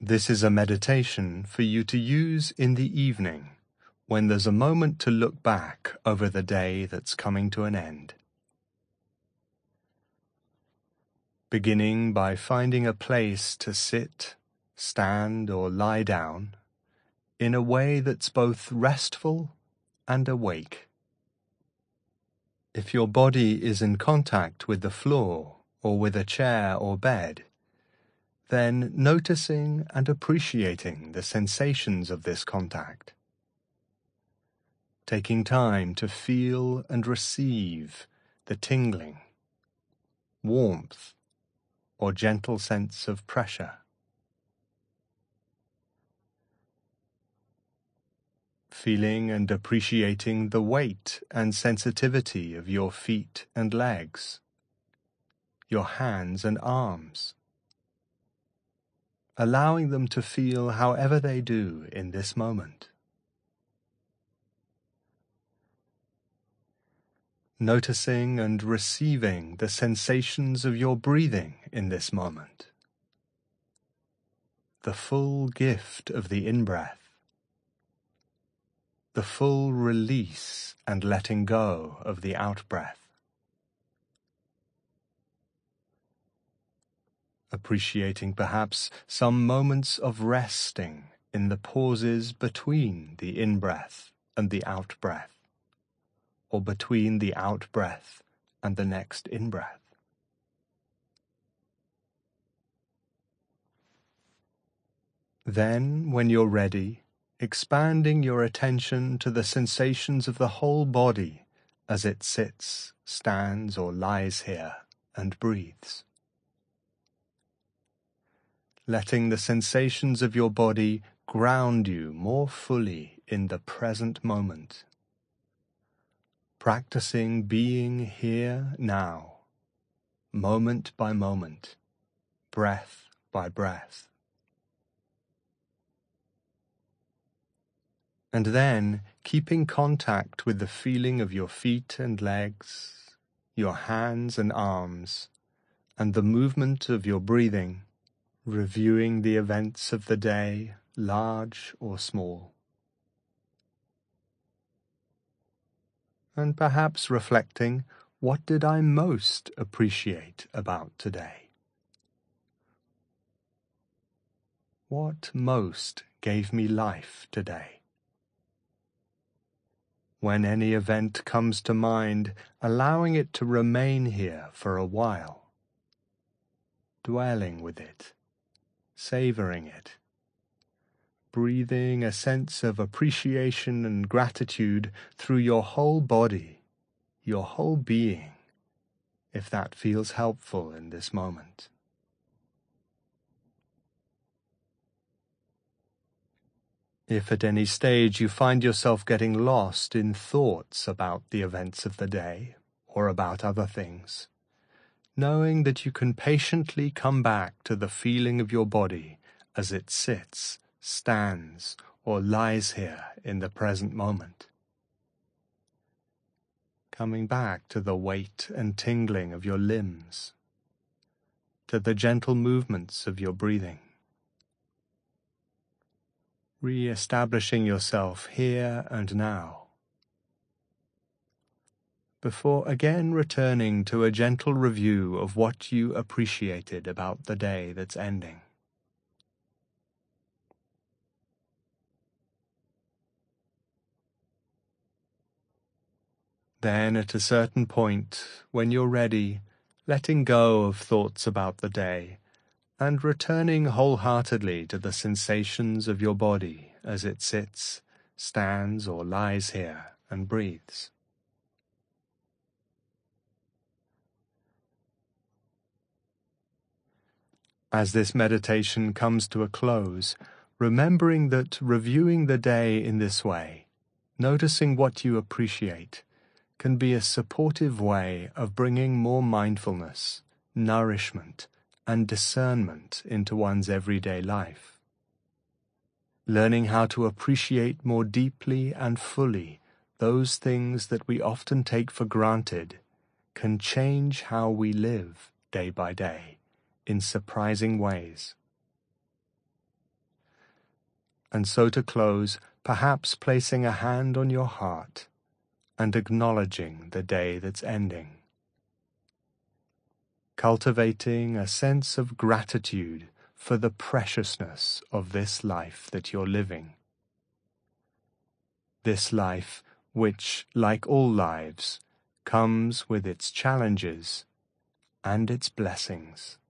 This is a meditation for you to use in the evening when there's a moment to look back over the day that's coming to an end. Beginning by finding a place to sit, stand, or lie down in a way that's both restful and awake. If your body is in contact with the floor or with a chair or bed, then noticing and appreciating the sensations of this contact. Taking time to feel and receive the tingling, warmth, or gentle sense of pressure. Feeling and appreciating the weight and sensitivity of your feet and legs, your hands and arms, allowing them to feel however they do in this moment. Noticing and receiving the sensations of your breathing in this moment. The full gift of the in-breath. The full release and letting go of the out-breath. Appreciating perhaps some moments of resting in the pauses between the in-breath and the out-breath, or between the out-breath and the next in-breath. Then, when you're ready, expanding your attention to the sensations of the whole body as it sits, stands, or lies here and breathes. Letting the sensations of your body ground you more fully in the present moment. Practicing being here now, moment by moment, breath by breath. And then keeping contact with the feeling of your feet and legs, your hands and arms, and the movement of your breathing, reviewing the events of the day, large or small. And perhaps reflecting, what did I most appreciate about today? What most gave me life today? When any event comes to mind, allowing it to remain here for a while, dwelling with it, savoring it, breathing a sense of appreciation and gratitude through your whole body, your whole being, if that feels helpful in this moment. If at any stage you find yourself getting lost in thoughts about the events of the day or about other things, knowing that you can patiently come back to the feeling of your body as it sits, stands, or lies here in the present moment. Coming back to the weight and tingling of your limbs, to the gentle movements of your breathing. Re-establishing yourself here and now, before again returning to a gentle review of what you appreciated about the day that's ending. Then at a certain point, when you're ready, letting go of thoughts about the day and returning wholeheartedly to the sensations of your body as it sits, stands, or lies here and breathes. As this meditation comes to a close, remembering that reviewing the day in this way, noticing what you appreciate, can be a supportive way of bringing more mindfulness, nourishment, and discernment into one's everyday life. Learning how to appreciate more deeply and fully those things that we often take for granted can change how we live day by day in surprising ways. And so to close, perhaps placing a hand on your heart and acknowledging the day that's ending. Cultivating a sense of gratitude for the preciousness of this life that you're living. This life which, like all lives, comes with its challenges and its blessings.